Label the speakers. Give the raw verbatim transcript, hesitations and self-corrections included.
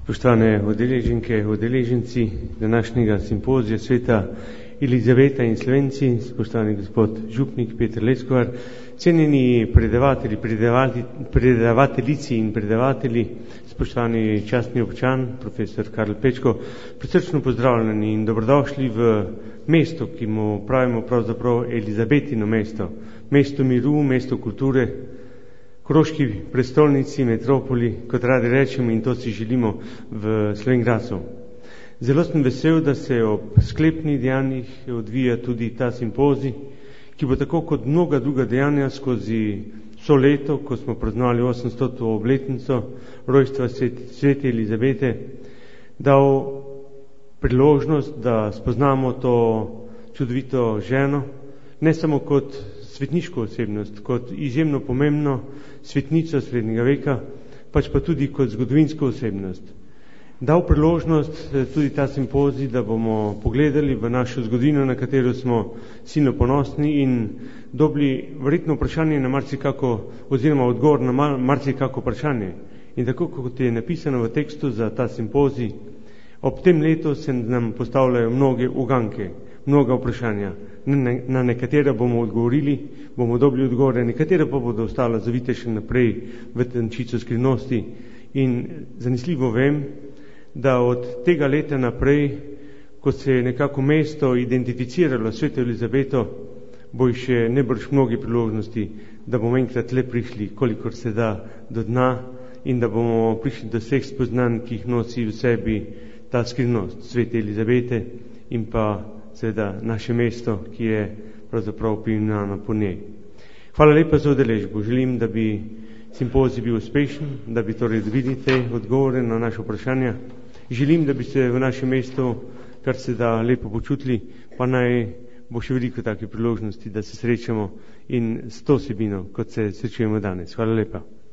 Speaker 1: Spoštovane udeleženke, udeleženci današnjega simpozija sveta Elizabeta in Slovenci, spoštovani gospod župnik Peter Leskovar, cenjeni predavatelji, predavateljici in predavatelji, spoštovani častni občan, profesor Karl Pečko, prisrčno pozdravljeni in dobrodošli v mesto, ki mu pravimo pravzaprav Elizabetino mesto, mesto miru, mesto kulture, Koroški prestolnici, metropoli, kot radi rečemo, in to si želimo v Slovenj Gradcu. Zelo sem vesel, da se ob sklepnih dejanjih odvija tudi ta simpozij, ki bo tako kot mnoga druga dejanja skozi vso leto, ko smo praznovali osemstoto obletnico rojstva svete Elizabete, dal priložnost, da spoznamo to čudovito ženo, ne samo kot svetniško osebnost, kot izjemno pomembno svetnico srednjega veka, pač pa tudi kot zgodovinsko osebnost. Dal priložnost tudi ta simpozij, da bomo pogledali v našo zgodovino, na katero smo silno ponosni in dobili verjetno vprašanje na marsikako, oziroma odgovor na marsikako vprašanje. In tako, kot je napisano v tekstu za ta simpozij, ob tem letu se nam postavljajo mnoge uganke, mnoga vprašanja. Na nekatera bomo odgovorili, bomo dobili odgovore, nekatera pa bodo ostala zavite še naprej v tančico skrivnosti. In zanesljivo vem, da od tega leta naprej, ko se je nekako mesto identificiralo sveto Elizabeto, bo še nebrž mnoge priložnosti, da bomo enkrat le prišli, kolikor se da, do dna in da bomo prišli do vseh spoznanj, ki jih nosi v sebi ta skrivnost svete Elizabete in pa seveda naše mesto, ki je pravzaprav poimenovano po njej. Hvala lepa za udeležbo. Želim, da bi simpozij bil uspešen, da bi torej dobili te odgovore na naše vprašanja. Želim, da bi se v našem mestu kar se da lepo počutili, pa naj bo še veliko take priložnosti, da se srečamo in s to vsebino, kot se srečujemo danes. Hvala lepa.